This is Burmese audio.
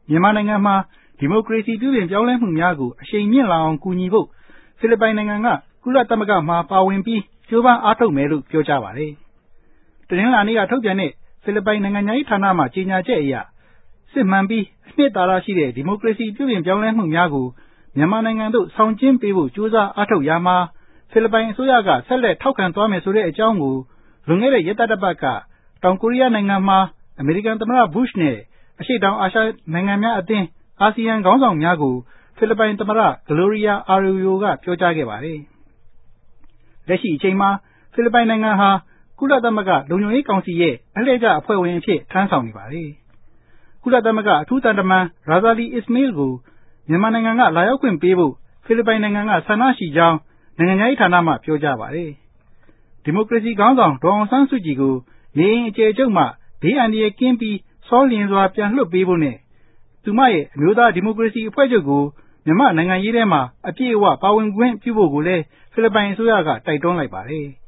မြန်မာနိုင်ငံမှာဒီမိုကရေစီပြုပြင်ပြောင်းလဲမှုများကိုအရှိန်မြင့်လာအောင်ကူညီဖို့ဖိလစ်ပိုင်နိုင်ငံကကုလသမဂ္ဂမှာပါဝင်ပြီးကြိုးပမ်းအားထုတ်မယ်လို့ပြောကြားပါတယ်။တနင်္လာနေ့ကထုတ်ပြန်တဲ့ဖိလစ်ပိုင်နိုင်ငံရေးဌာနမှကြေညာချက်အရစစ်မှန်ပြီးအနှစ်သာရရှိတဲ့ဒီမိုကရေစီပြုပြင်ပြောင်းလဲမှုများကိုမြန်မာနိုင်ငံသို့ဆောင်ကျဉ်ပေးဖို့ကြိုးစားအားထုတ်ရာမှာဖိလစ်ပိုင်အစိုးရကဆက်လက်ထောက်ခံသွားမယ်ဆိုတဲ့အကြောင်းကိုလွန်ခဲ့တဲ့ရက်သတ္တပတ်ကတောင်ကိုရီးယားနိုင်ငံမှာအမေရိကန်သမ္မတဘုရှ်နဲ့အရှေ့တောင်အာရှနိုင်ငံများအသင်းအာဆီယံခေါင်းဆောင်များကိုဖိလစ်ပိုင်သမ္မတဂလိုရီယာအာရိုယိုကပြောကြားခဲ့ပါတယ်။လက်ရှိအချိန်မှာဖိလစ်ပိုင်နိုင်ငံဟာကုလသမဂ္ဂလုံခြုံရေးကောင်စီရဲ့အလှည့်ကျအဖွဲ့ဝင်အဖြစ်ထမ်းဆောင်နေပါတယ်။ကုလသမဂ္ဂအထူးသံတမန်ရာဇာလီအစ္စမေးလ်ကိုမြန်မာနိုင်ငံကလာရောက်ခွင့်ပေးဖို့ဖိလစ်ပိုင်နိုင်ငံကဆန္ဒရှိကြောင်းနိုင်ငံရေးဌာနမှပြောကြားပါတယ်။ဒီမိုကရေစီခေါင်းဆောင်ဒေါ်အောင်ဆန်းစုကြည်ကိုနေအိမ်အကျယ်ချုပ်မှဘေးအန္တရာယ်ကင်းပြီးစောလျင်စွာပြန်လွှတ်ပေးဖို့နဲ့သူမရဲ့အမျိုးသားဒီမိုကရေစီအဖွဲ့ချုပ်ကိုမြန်မာနိုင်ငံရေးထဲမှာအပြည့်အဝပါဝင်ခွင့်ပြုဖို့ကိုလည်းဖိလစ်ပိုင်အစိုးရကတိုက်တွန်းလိုက်ပါတယ်။